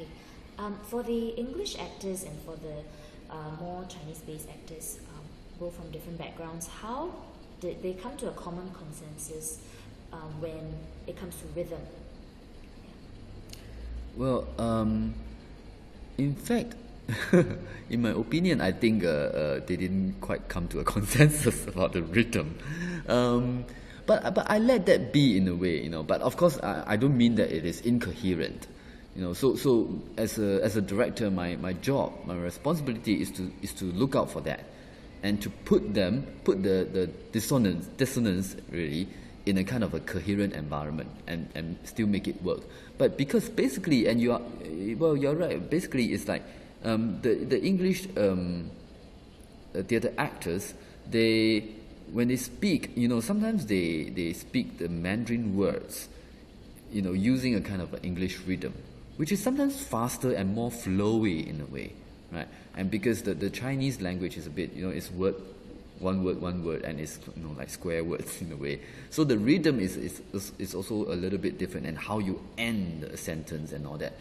Okay. For the English actors and for the more Chinese-based actors, both from different backgrounds, how did they come to a common consensus when it comes to rhythm? Well, in fact, in my opinion, I think they didn't quite come to a consensus about the rhythm. But I let that be in a way, But of course, I don't mean that it is incoherent, So as a director, my job, my responsibility is to look out for that, and to put the dissonance really in a kind of a coherent environment and still make it work. But because basically, and you're right. Basically, it's like the English theatre actors, when they speak, sometimes they speak the Mandarin words, using a kind of an English rhythm, which is sometimes faster and more flowy in a way, right? And because the Chinese language is a bit, it's one word, and it's like square words in a way. So the rhythm is also a little bit different, and how you end a sentence and all that.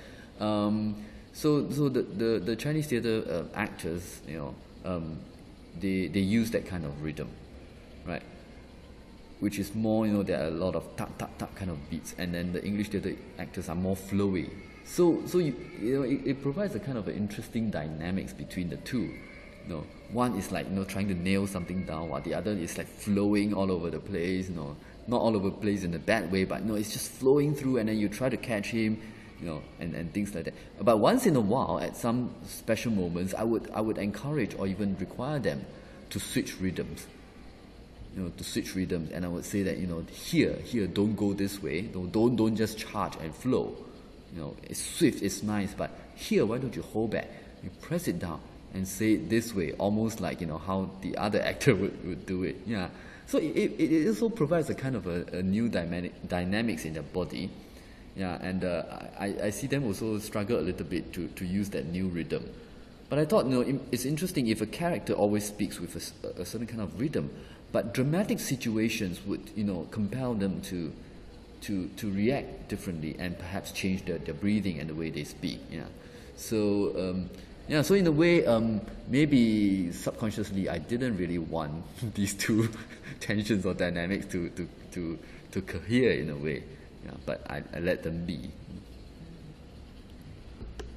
So the Chinese theatre actors, they use that kind of rhythm, right? Which is more, there are a lot of tap tap tap kind of beats, and then the English theatre actors are more flowy. So it provides a kind of an interesting dynamics between the two. One is like trying to nail something down, while the other is like flowing all over the place. Not all over the place in a bad way, but it's just flowing through, and then you try to catch him, and things like that. But once in a while, at some special moments, I would encourage or even require them to switch rhythms. And I would say that here don't go this way. Don't just charge and flow. It's swift, it's nice, but here, why don't you hold back? You press it down and say it this way, almost like how the other actor would do it. Yeah. So it also provides a kind of a new dynamics in the body. Yeah, and I see them also struggle a little bit to use that new rhythm. But I thought, it's interesting if a character always speaks with a certain kind of rhythm, but dramatic situations would, compel them to react differently and perhaps change their breathing and the way they speak. Yeah. So so in a way, maybe subconsciously, I didn't really want these two tensions or dynamics to cohere in a way. Yeah, but I let them be.